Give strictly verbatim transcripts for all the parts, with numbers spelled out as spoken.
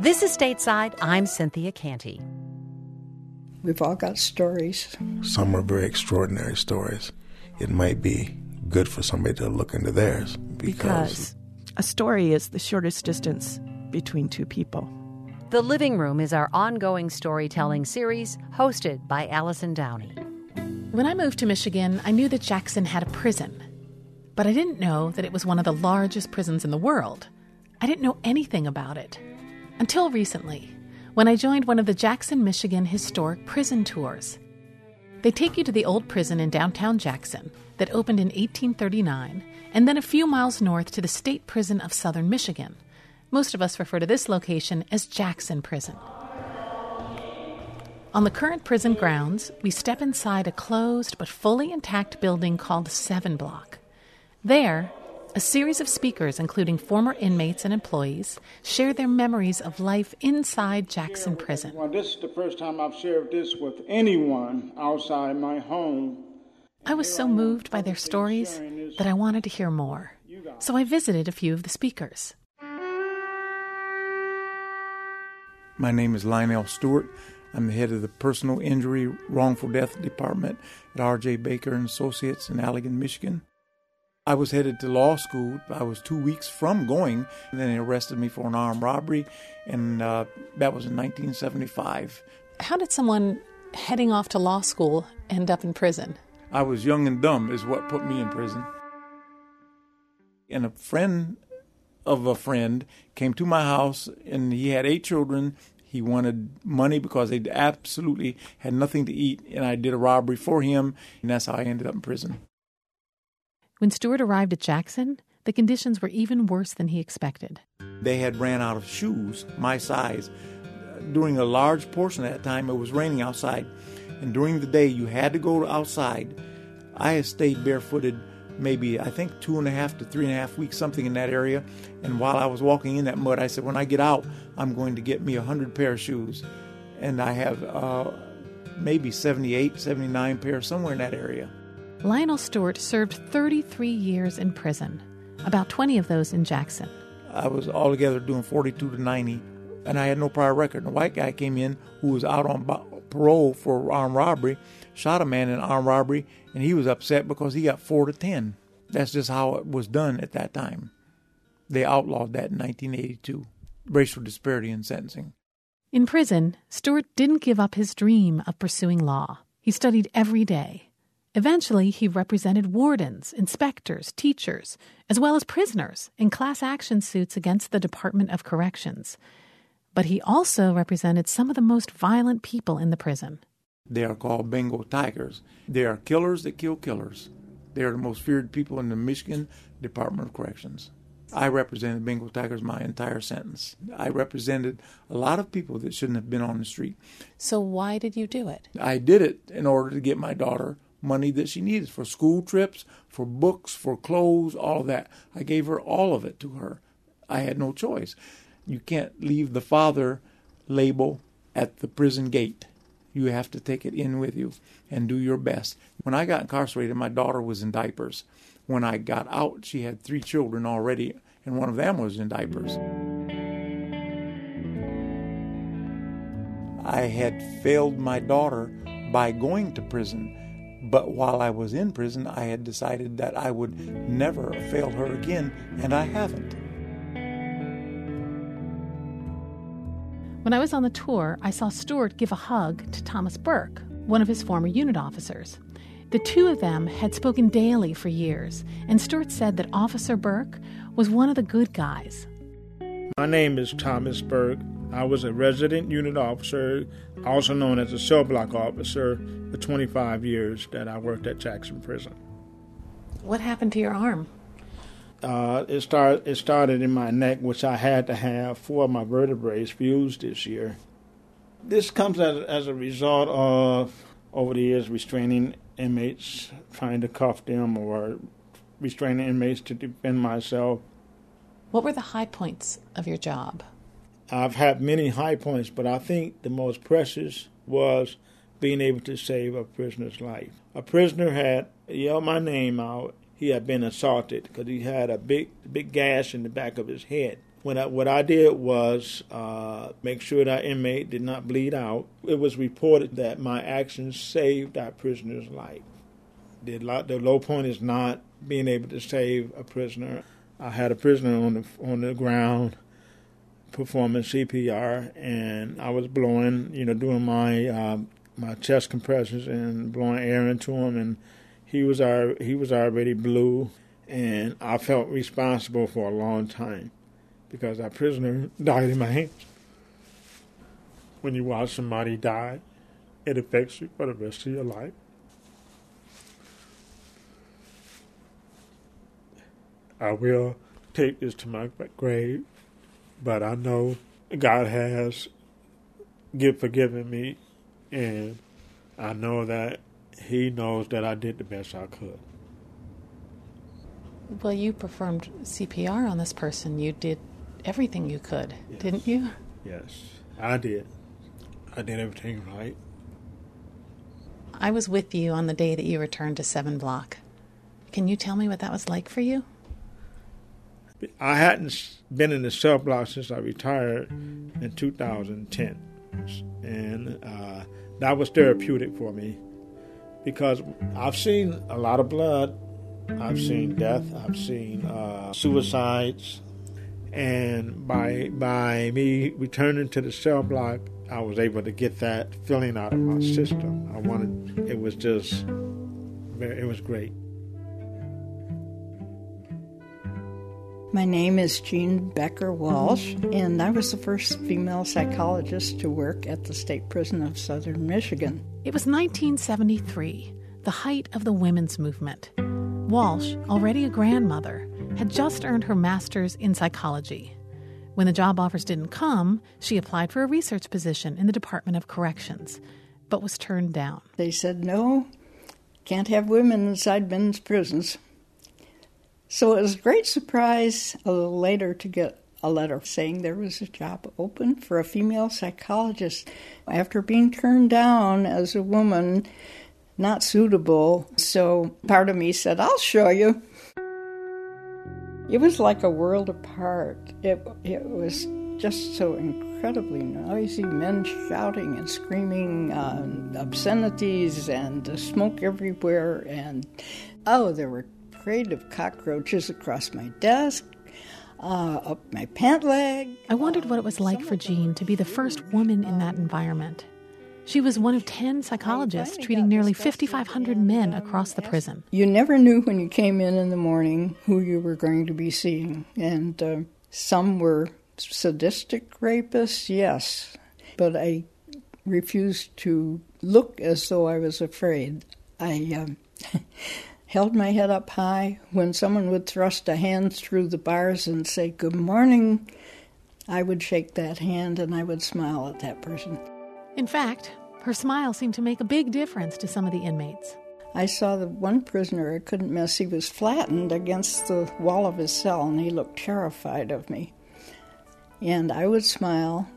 This is Stateside. I'm Cynthia Canty. We've all got stories. Some are very extraordinary stories. It might be good for somebody to look into theirs. Because, because a story is the shortest distance between two people. The Living Room is our ongoing storytelling series hosted by Allison Downey. When I moved to Michigan, I knew that Jackson had a prison. But I didn't know that it was one of the largest prisons in the world. I didn't know anything about it. Until recently, when I joined one of the Jackson, Michigan historic prison tours. They take you to the old prison in downtown Jackson that opened in eighteen thirty-nine, and then a few miles north to the State Prison of Southern Michigan. Most of us refer to this location as Jackson Prison. On the current prison grounds, we step inside a closed but fully intact building called Seven Block. There, a series of speakers, including former inmates and employees, share their memories of life inside Jackson Prison. Well, this is the first time I've shared this with anyone outside my home. I was so moved by their stories that I wanted to hear more. So I visited a few of the speakers. My name is Lionel Stewart. I'm the head of the Personal Injury Wrongful Death Department at R J Baker and Associates in Allegan, Michigan. I was headed to law school. I was two weeks from going, and then they arrested me for an armed robbery, and uh, that was in nineteen seventy-five. How did someone heading off to law school end up in prison? I was young and dumb is what put me in prison. And a friend of a friend came to my house, and he had eight children. He wanted money because they absolutely had nothing to eat, and I did a robbery for him, and that's how I ended up in prison. When Stewart arrived at Jackson, the conditions were even worse than he expected. They had ran out of shoes my size. During a large portion of that time, it was raining outside. And during the day, you had to go outside. I had stayed barefooted maybe, I think, two and a half to three and a half weeks, something in that area. And while I was walking in that mud, I said, when I get out, I'm going to get me a hundred pair of shoes. And I have uh, maybe seventy-eight, seventy-nine pairs, somewhere in that area. Lionel Stewart served thirty-three years in prison, about twenty of those in Jackson. I was altogether doing forty-two to ninety, and I had no prior record. And a white guy came in who was out on parole for armed robbery, shot a man in armed robbery, and he was upset because he got four to ten. That's just how it was done at that time. They outlawed that in nineteen eighty-two, racial disparity in sentencing. In prison, Stewart didn't give up his dream of pursuing law. He studied every day. Eventually, he represented wardens, inspectors, teachers, as well as prisoners in class action suits against the Department of Corrections. But he also represented some of the most violent people in the prison. They are called Bengal tigers. They are killers that kill killers. They are the most feared people in the Michigan Department of Corrections. I represented Bengal tigers my entire sentence. I represented a lot of people that shouldn't have been on the street. So why did you do it? I did it in order to get my daughter money that she needed for school trips, for books, for clothes, all of that. I gave her all of it to her. I had no choice. You can't leave the father label at the prison gate. You have to take it in with you and do your best. When I got incarcerated, my daughter was in diapers. When I got out, she had three children already, and one of them was in diapers. I had failed my daughter by going to prison. But while I was in prison, I had decided that I would never fail her again, and I haven't. When I was on the tour, I saw Stewart give a hug to Thomas Burke, one of his former unit officers. The two of them had spoken daily for years, and Stewart said that Officer Burke was one of the good guys. My name is Thomas Burke. I was a resident unit officer, also known as a cell block officer, for twenty-five years that I worked at Jackson Prison. What happened to your arm? Uh, it, start, it started in my neck, which I had to have four of my vertebrae fused this year. This comes as, as a result of, over the years, restraining inmates, trying to cuff them, or restraining inmates to defend myself. What were the high points of your job? I've had many high points, but I think the most precious was being able to save a prisoner's life. A prisoner had yelled my name out. He had been assaulted because he had a big, big gash in the back of his head. What I, what I did was uh, make sure that inmate did not bleed out. It was reported that my actions saved that prisoner's life. The, the low point is not being able to save a prisoner. I had a prisoner on the on the ground performing C P R, and I was blowing, you know, doing my uh, my chest compressions and blowing air into him, and he was al- he was already blue, and I felt responsible for a long time because that prisoner died in my hands. When you watch somebody die, it affects you for the rest of your life. I will take this to my grave, but I know God has give, forgiven me, and I know that He knows that I did the best I could. Well, you performed C P R on this person. You did everything you could, yes. Didn't you? Yes, I did. I did everything right. I was with you on the day that you returned to Seven Block. Can you tell me what that was like for you? I hadn't been in the cell block since I retired in two thousand ten, and uh, that was therapeutic for me because I've seen a lot of blood, I've seen death, I've seen uh, suicides, and by by me returning to the cell block, I was able to get that feeling out of my system. I wanted, it was just, it was great. My name is Jean Becker Walsh, and I was the first female psychologist to work at the State Prison of Southern Michigan. It was nineteen seventy-three, the height of the women's movement. Walsh, already a grandmother, had just earned her master's in psychology. When the job offers didn't come, she applied for a research position in the Department of Corrections, but was turned down. They said, no, can't have women inside men's prisons. So it was a great surprise a little later to get a letter saying there was a job open for a female psychologist. After being turned down as a woman, not suitable, so part of me said, I'll show you. It was like a world apart. It, it was just so incredibly noisy, men shouting and screaming, uh, obscenities and uh, smoke everywhere, and oh, there were of cockroaches across my desk, uh, up my pant leg. I wondered what it was like for Jean to be the first woman in that environment. She was one of ten psychologists treating nearly fifty-five hundred men across the prison. You never knew when you came in in the morning who you were going to be seeing. And uh, some were sadistic rapists, yes. But I refused to look as though I was afraid. I um, held my head up high. When someone would thrust a hand through the bars and say, good morning, I would shake that hand and I would smile at that person. In fact, her smile seemed to make a big difference to some of the inmates. I saw the one prisoner I couldn't miss. He was flattened against the wall of his cell, and he looked terrified of me. And I would smile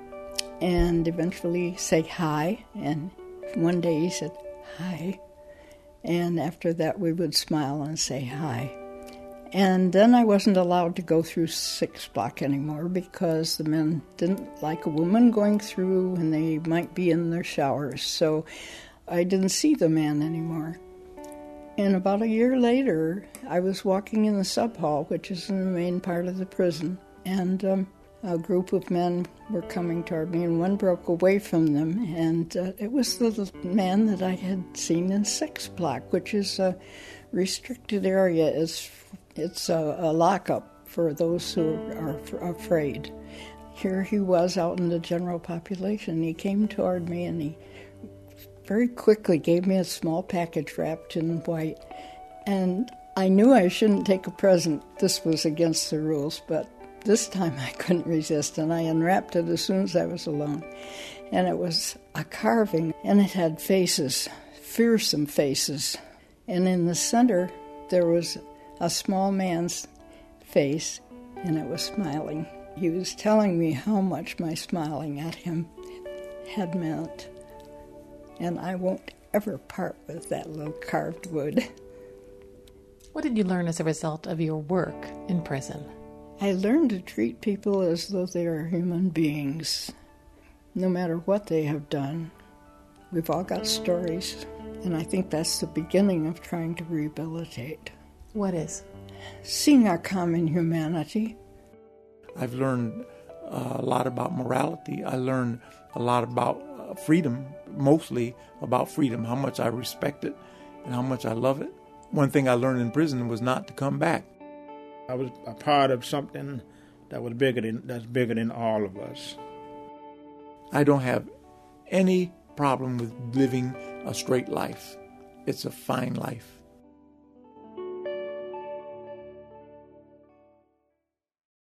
and eventually say hi. And one day he said, hi. And after that, we would smile and say hi. And then I wasn't allowed to go through Six Block anymore because the men didn't like a woman going through and they might be in their showers. So I didn't see the man anymore. And about a year later, I was walking in the sub hall, which is in the main part of the prison, and um, a group of men were coming toward me, and one broke away from them, and uh, it was the man that I had seen in Six Block, which is a restricted area. It's, it's a, a lockup for those who are f- afraid. Here he was out in the general population. He came toward me, and he very quickly gave me a small package wrapped in white, and I knew I shouldn't take a present. This was against the rules, but this time I couldn't resist, and I unwrapped it as soon as I was alone. And it was a carving, and it had faces, fearsome faces. And in the center, there was a small man's face, and it was smiling. He was telling me how much my smiling at him had meant. And I won't ever part with that little carved wood. What did you learn as a result of your work in prison? I learned to treat people as though they are human beings, no matter what they have done. We've all got stories, and I think that's the beginning of trying to rehabilitate. What is? Seeing our common humanity. I've learned uh, a lot about morality. I learned a lot about uh, freedom, mostly about freedom, how much I respect it and how much I love it. One thing I learned in prison was not to come back. I was a part of something that was bigger than that's bigger than all of us. I don't have any problem with living a straight life. It's a fine life.